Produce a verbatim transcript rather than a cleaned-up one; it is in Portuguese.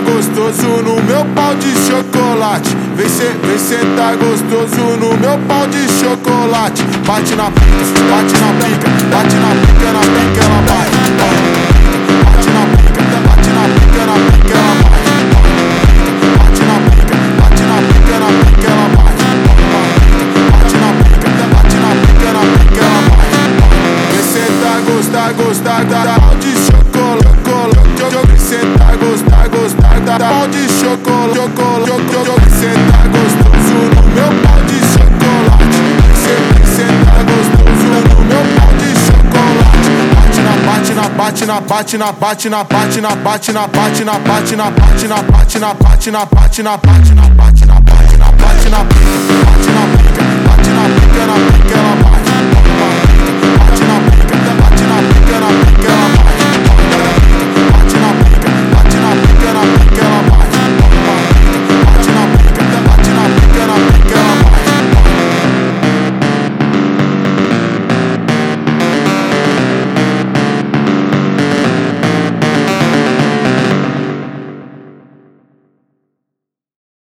sentar gostoso no meu pau de chocolate. Vem, se, vem sentar gostoso no meu pau de chocolate. Bate na pica, bate na pica, bate na pica, na pica ela bate. Bate na pica, bate na pica, na pica ela bate. Bate na pica, bate na pica, na pica ela bate. Bate na pica, bate na pica, na pica ela bate. Vem sentar gostar, gostar da pau de chocolate. Vem sentar gostar, gostar da pau de chocolate. Vem sentar gostoso no meu pau de chocolate. Vem sentar gostoso no meu pau de chocolate. Bate na, bate na, bate na, bate na, bate na, bate na, bate na, bate na, bate na, bate na, bate na, bate na, bate na, bate na, bate na, bate na, bate na pica, bate na pica, bate na pica, na pica ela